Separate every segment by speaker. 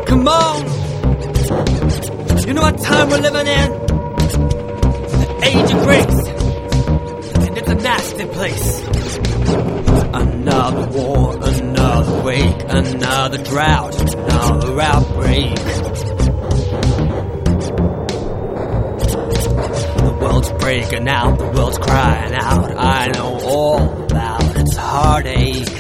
Speaker 1: Come on! You know what time we're living in? The age of grace. And it's a nasty place. Another war, another wake, another drought, another outbreak. The world's breaking out, the world's crying out. I know all about its heartache.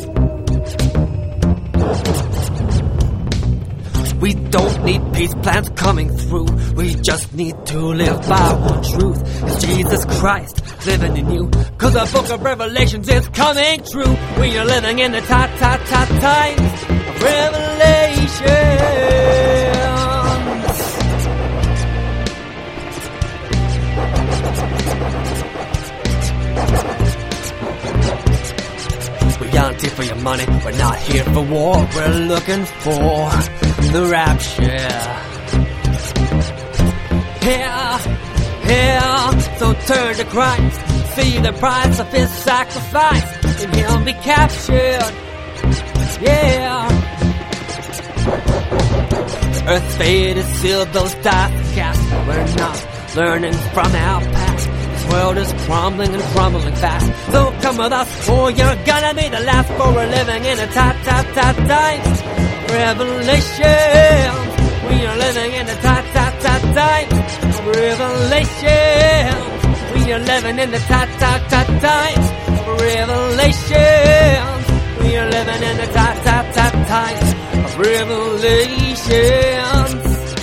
Speaker 1: We don't need peace plans coming through. We just need to live by one truth. It's Jesus Christ living in you. Cause the book of Revelations is coming true. We are living in the times of Revelations. We aren't here for your money, we're not here for war. We're looking for the rapture. Here, so turn to Christ. See the price of his sacrifice, and he'll be captured. Yeah. The earth's fate is sealed, those dice cast. We're not learning from our past. This world is crumbling and crumbling fast. So come with us, or you're gonna be the last. For we're living in a times. Revelation. We are living in the times. Revelation. We are living in the times. Revelation. We are living in the times of Revelations.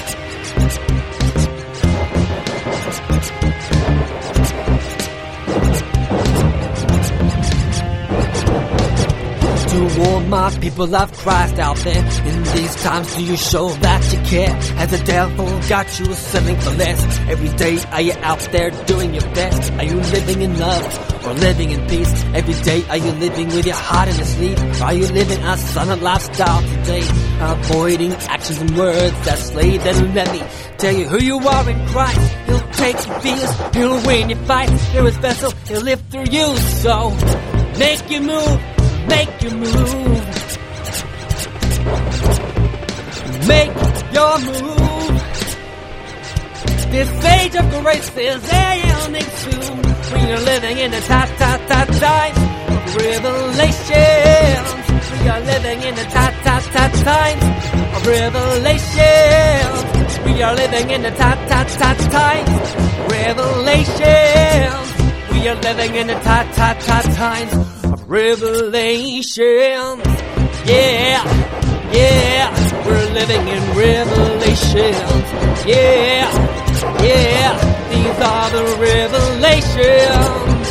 Speaker 1: To warn my people of Christ out there. In these times, do you show that you care? Has the devil got you settling for less? Every day, are you out there doing your best? Are you living in love or living in peace? Every day, are you living with your heart in your sleep? Or are you living a silent lifestyle today? Avoiding actions and words that slay. Then let me tell you who you are in Christ. He'll take your fears, he'll win your fight. You're his vessel, he'll live through you. So, make your move. Make your move. Make your move. This age of grace is ending soon. We are living in the times of Revelations. We are living in the times of Revelations. We are living in the times of Revelations. We are living in the times of Revelation. Yeah, we're living in Revelations. Yeah, these are the Revelations.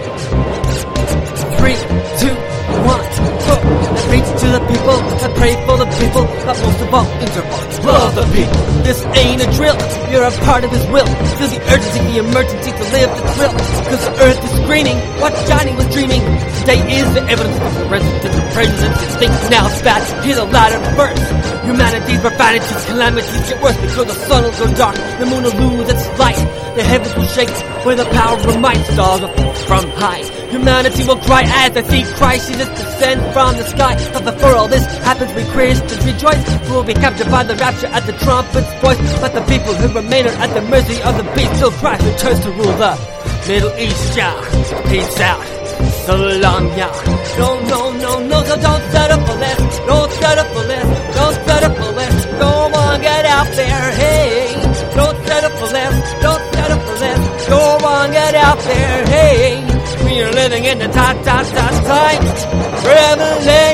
Speaker 1: 3, 2, 1, go. I preach to the people, I pray for the people, but most of all, love the people. This ain't a drill, you're a part of his will. Feel the urgency, the emergency to live the thrill. Cause the earth is screaming what Johnny was dreaming. Today is the evidence of the presidents think now it's bad. Hear the louder first. Humanity's profanities, calamities get worse because the sun will go dark, the moon will lose its light, the heavens will shake where the power of might. Stars will fall from high. Humanity will cry as they see Christ Jesus descend from the sky. But before all this happens, we Christians rejoice. We will be captured by the rapture at the trumpet's voice. But the people who remain are at the mercy of the beast till Christ returns to rule the Middle East. Yeah, peace out. Salam, yeah. No, so don't settle for less. Don't settle for less. Don't settle for less. Go on, get out there, hey. Don't settle for less. Don't settle for less. Go on, get out there, hey. We are living in the times. Revelation.